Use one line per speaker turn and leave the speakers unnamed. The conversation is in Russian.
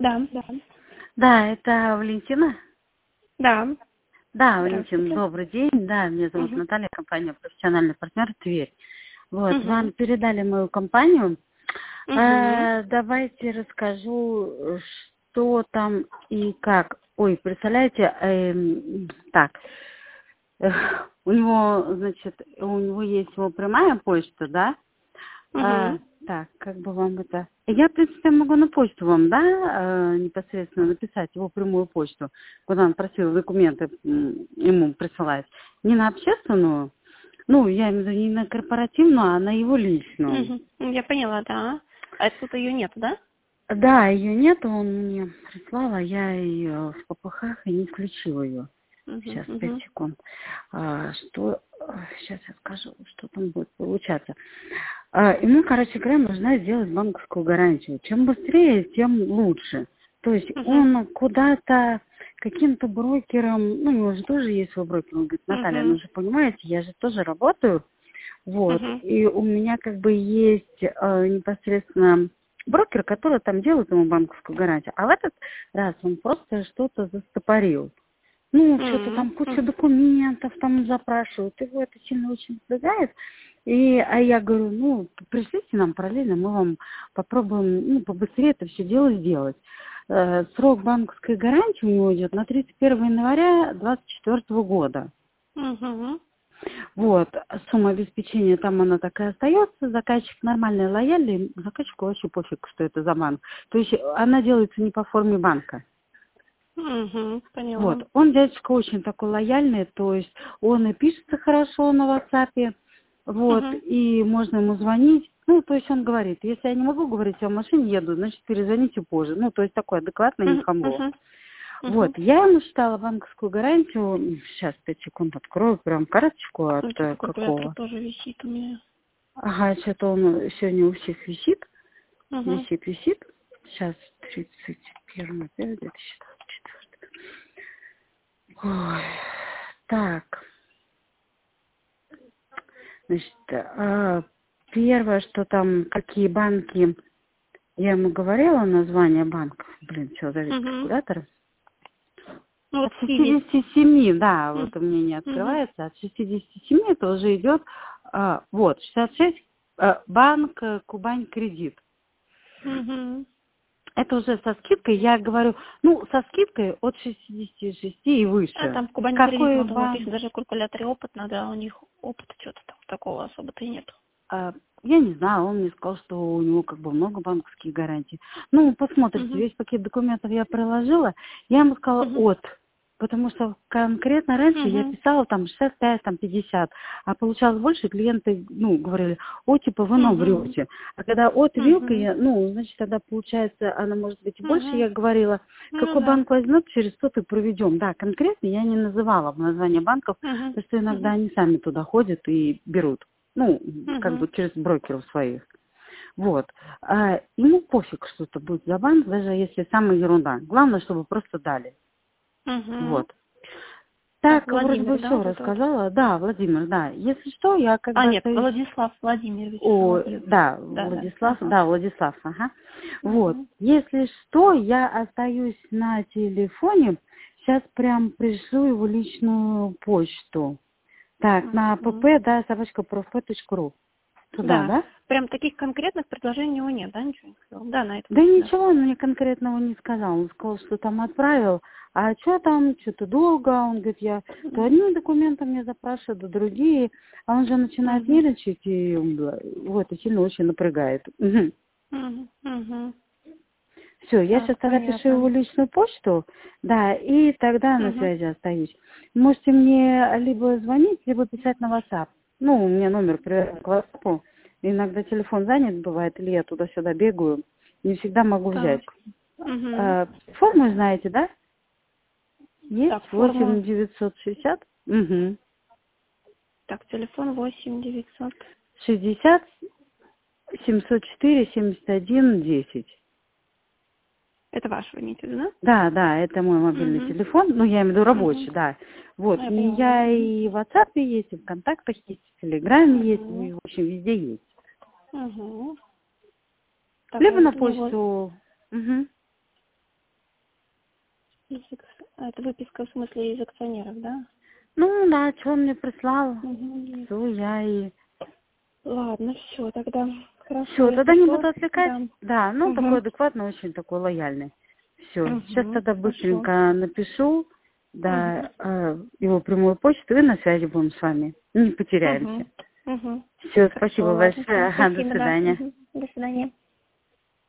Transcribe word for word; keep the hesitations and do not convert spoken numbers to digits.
Да, да.
Да, это Валентина?
Да.
Да, Валентина,
Здравствуйте.
добрый день. Да, меня зовут
Угу.
Наталья, компания «Профессиональный партнер Тверь». Вот,
Угу.
вам передали мою компанию.
Угу.
Э, давайте расскажу, что там и как. Ой, представляете, эм, так, э, у него, значит, у него есть его прямая почта, да? А,
Угу.
так, как бы вам это... Я, в принципе, могу на почту вам, да, э, непосредственно написать его прямую почту, куда он просил документы м, ему присылать. Не на общественную, ну, я имею в виду не на корпоративную, а на его личную.
Угу. Я поняла, да. А тут ее нет, да?
Да, ее нет, он мне прислал, а я ее в попыхах и не включила ее.
Угу.
Сейчас, пять
Угу.
секунд. А, что, сейчас я скажу, что там будет получаться. А, ему, короче говоря, нужно сделать банковскую гарантию. Чем быстрее, тем лучше. То есть
Угу.
он куда-то каким-то брокером, ну, у него же тоже есть свой брокер, он говорит: Наталья, ну
Угу.
же понимаете, я же тоже работаю, вот,
Угу.
и у меня как бы есть э, непосредственно брокер, который там делает ему банковскую гарантию, а в этот раз он просто что-то застопорил. Ну, что-то там куча
Угу.
документов там запрашивают, его это сильно очень напрягает. И, а я говорю, ну, пришлите нам параллельно, мы вам попробуем, ну, побыстрее это все дело сделать. Э, срок банковской гарантии у него идет на тридцать первого января двадцать четвёртого года.
Угу.
Вот, сумма обеспечения там она так и остается, заказчик нормальный, лояльный, заказчику вообще пофиг, что это за банк. То есть она делается не по форме банка.
Угу. Поняла.
Вот, он дядечка очень такой лояльный, то есть он и пишется хорошо на WhatsApp, вот,
Угу.
и можно ему звонить. Ну, то есть он говорит, если я не могу говорить, я в машине еду, значит, перезвоните позже. Ну, то есть такой адекватный, не
Угу.
хамло.
Угу.
Вот,
Угу.
я ему считала банковскую гарантию, сейчас, пять секунд открою, прям карточку от
Ну,
э,
типа калькулятор
какого.
тоже висит у меня.
Ага, что-то он сегодня у всех висит,
Угу.
висит, висит. Сейчас тридцать первое, две тысячи двадцать четвёртый. Ой, так, значит, а, первое, что там, какие банки, я ему говорила название банков, блин, что, завис
Угу.
калькулятор.
Ну, вот
От
Сиви.
шестидесяти семи, да, вот у меня не
Угу.
открывается, от шестидесяти семи это уже идет, а, вот, шестьдесят шесть, а, банк э, Кубань Кредит.
Угу.
Это уже со скидкой, я говорю, ну, со скидкой от шестидесяти шести и
А
выше.
там в Кубани кредит,
Какой
ну, там
банк?
написано даже в калькуляторе опыт надо, а у них опыта что-то там такого особо-то и нет.
А, я не знаю, он мне сказал, что у него как бы много банковских гарантий. Ну, посмотрите,
Угу.
весь пакет документов я приложила, я ему сказала
Угу.
от, потому что конкретно раньше я
Угу.
писала там шестьдесят пять, там пятьдесят, а получалось больше, клиенты, ну, говорили: о, типа, вы нам
Угу.
врете. А когда от вилка,
Угу.
я, ну, значит, тогда получается, она может быть и больше,
Угу.
я говорила,
Ну
какой
да.
банк возьмет, через тот и проведем. Да, конкретно я не называла название банков,
Угу.
потому что иногда
Угу.
они сами туда ходят и берут. Ну, как
Угу.
бы через брокеров своих. Вот. А ему пофиг, что это будет за банк, даже если самая ерунда. Главное, чтобы просто дали.
Угу.
Вот.
Так,
Так, вроде бы
Владимир, да,
все
вот это вот?
рассказала. Да, Владимир, да. Если что, я как
А,
бы
нет,
остаюсь...
Владислав Владимирович
О,
Соловьев.
да,
Да, да.
Владислав,
Ага.
да, Владислав, ага. Вот.
Угу.
Если что, я остаюсь на телефоне. Сейчас прям пришлю его личную почту. Так, на
Угу.
pp, да, собачка профп точка ру. Туда,
Да.
да?
Прям таких конкретных предложений у него нет, да, ничего не сказал? Да, на это
Да
почта, да.
ничего он мне конкретного не сказал. Он сказал, что там отправил. А что там, что-то долго. Он говорит, я то одни документы мне запрашивают, то другие. А он же начинает
Угу.
нервничать, и вот, и сильно очень напрягает. Угу.
Угу. Угу.
Все, я сейчас
Так,
тогда пишу его
понятно.
личную почту, да, и тогда на
Угу.
связи остаюсь. Можете мне либо звонить, либо писать на WhatsApp. Ну, у меня номер привязан к WhatsApp. Иногда телефон занят бывает, или я туда-сюда бегаю. Не всегда могу взять.
Так. Угу.
А, форму знаете, да?
Так,
Есть
форма.
восемь девятьсот шестьдесят. Угу.
Так, телефон восемь девятьсот.
шестьдесят семьсот четыре семьдесят один десять.
Это ваш, вы имеете в виду, да?
Да, да, это мой мобильный
Угу.
телефон, ну, я имею в виду
Угу.
рабочий, да. Вот,
Ну, я
и
поняла, да.
я и в WhatsApp есть, и в контактах есть, и в Телеграме есть,
Угу.
и, в общем, везде есть.
Угу. Так,
Либо
я
на
вот у него...
почту. Угу.
Это выписка в смысле из акционеров, да?
Ну да, что он мне прислал,
Угу.
все, я и...
Ладно, все, тогда хорошо.
Все, тогда не
Если
буду
что,
отвлекать.
да.
Да, ну
Угу.
такой адекватный, очень такой лояльный. Все, сейчас
Угу.
тогда
Хорошо.
быстренько напишу,
Угу.
да, э, его прямую почту и на связи будем с вами. Не
Угу.
потеряемся.
Угу.
Все, спасибо
Хорошо, ладно,
большое.
все,
Ага, до
спасибо, да.
свидания.
Угу. До свидания.